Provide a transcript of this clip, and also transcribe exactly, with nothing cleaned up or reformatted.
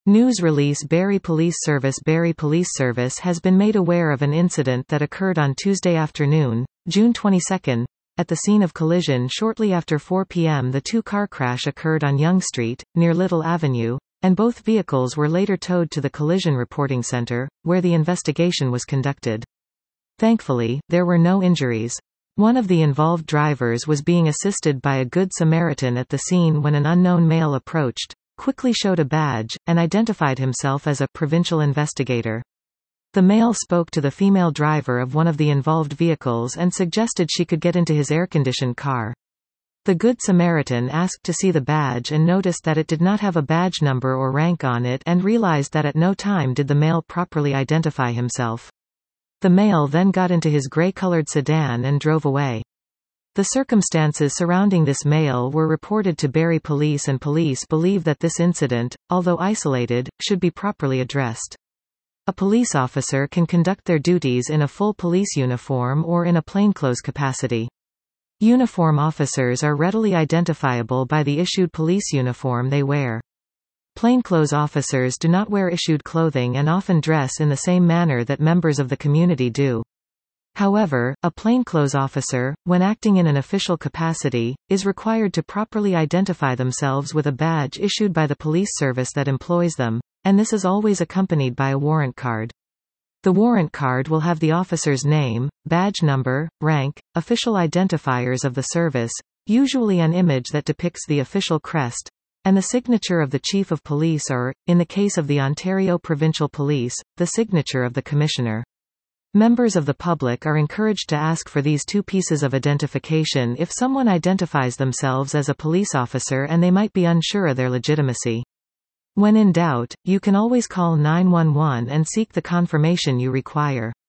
News release Barrie Police Service Barrie Police Service has been made aware of an incident that occurred on Tuesday afternoon, June twenty-second. At the scene of collision shortly after four p m the two-car crash occurred on Yonge Street, near Little Avenue, and both vehicles were later towed to the Collision Reporting Center, where the investigation was conducted. Thankfully, there were no injuries. One of the involved drivers was being assisted by a Good Samaritan at the scene when an unknown male approached, quickly showed a badge, and identified himself as a provincial investigator. The male spoke to the female driver of one of the involved vehicles and suggested she could get into his air-conditioned car. The Good Samaritan asked to see the badge and noticed that it did not have a badge number or rank on it and realized that at no time did the male properly identify himself. The male then got into his gray-colored sedan and drove away. The circumstances surrounding this male were reported to Barrie Police, and police believe that this incident, although isolated, should be properly addressed. A police officer can conduct their duties in a full police uniform or in a plainclothes capacity. Uniform officers are readily identifiable by the issued police uniform they wear. Plainclothes officers do not wear issued clothing and often dress in the same manner that members of the community do. However, a plainclothes officer, when acting in an official capacity, is required to properly identify themselves with a badge issued by the police service that employs them, and this is always accompanied by a warrant card. The warrant card will have the officer's name, badge number, rank, official identifiers of the service, usually an image that depicts the official crest, and the signature of the Chief of Police or, in the case of the Ontario Provincial Police, the signature of the Commissioner. Members of the public are encouraged to ask for these two pieces of identification if someone identifies themselves as a police officer and they might be unsure of their legitimacy. When in doubt, you can always call nine one one and seek the confirmation you require.